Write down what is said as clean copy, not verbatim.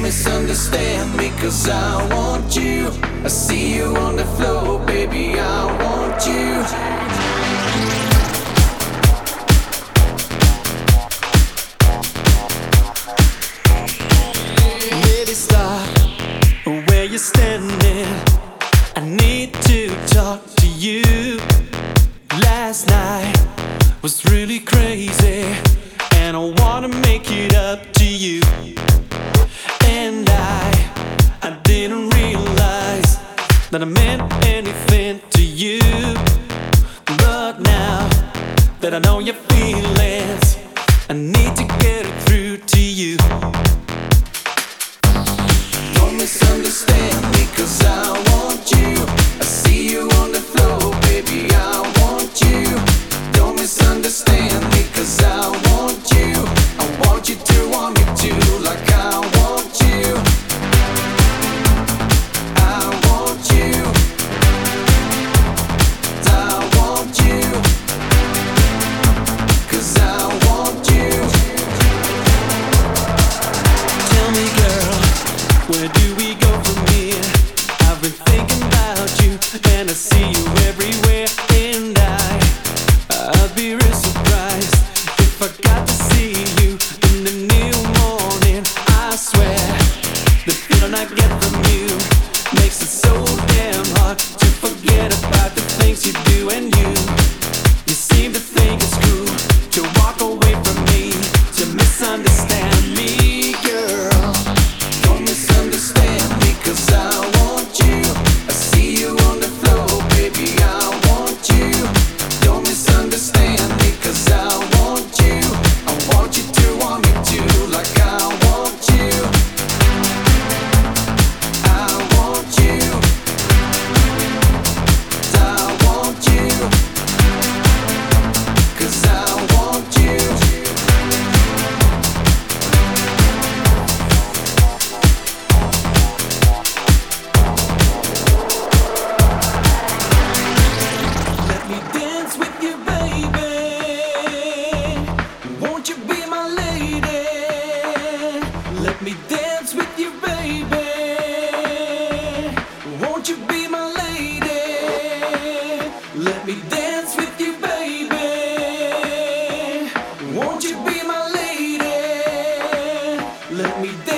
misunderstand me, 'cause I want you. I see you on the floor, baby, I want you. Baby, stop where you're standing. I need to talk to you. Last night was really crazy, and I wanna make it up to you. And I didn't realize that I meant anything to you. But now that I know your feelings, I need to get it through to you. Don't misunderstand me, 'cause I want you. I see you on the floor, baby, I want you. Don't misunderstand me, 'cause I want you. I want you to want me too, like I want you. I want you. I want you. 'Cause I want you. Tell me, girl, where do we go from here? I've been thinking about you, and I see you everywhere. And I'd be real surprised if I got to see you in the new morning. I swear, the feeling I get from you makes it so damn hard to forget about the things you do. And you seem to think it's cool to walk away from me, to misunderstand me, girl. Don't misunderstand me, 'cause I want you. I see you on the floor, baby, I want you. Don't misunderstand me, 'cause I want you. I want you to want me too, like I want you. I want you. I want you. 'Cause I want you. Let me dance with you, baby. Won't you be my lady? Let me dance with you, baby. Won't you be my lady? Let me dance with you, baby. Won't you be my lady? Let me dance.